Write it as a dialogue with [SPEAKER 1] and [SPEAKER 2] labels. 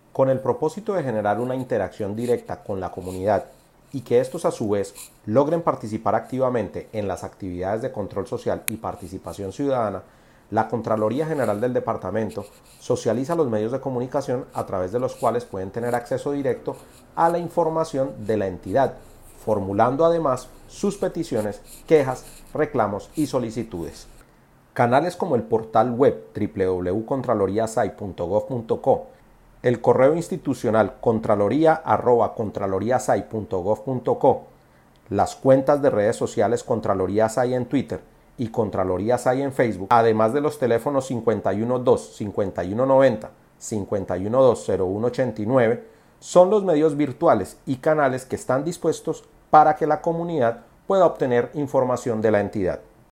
[SPEAKER 1] Con el propósito de generar una interacción directa con la comunidad y que estos a su vez logren participar activamente en las actividades de control social y participación ciudadana, la Contraloría General del Departamento socializa los medios de comunicación a través de los cuales pueden tener acceso directo a la información de la entidad, formulando además sus peticiones, quejas, reclamos y solicitudes. Canales como el portal web www.contraloriasai.gov.co, el correo institucional contraloría@contraloriasai.gov.co, las cuentas de redes sociales Contraloría SAI en Twitter y Contraloría SAI en Facebook, además de los teléfonos 512 5190 512 0189, son los medios virtuales y canales que están dispuestos para que la comunidad pueda obtener información de la entidad.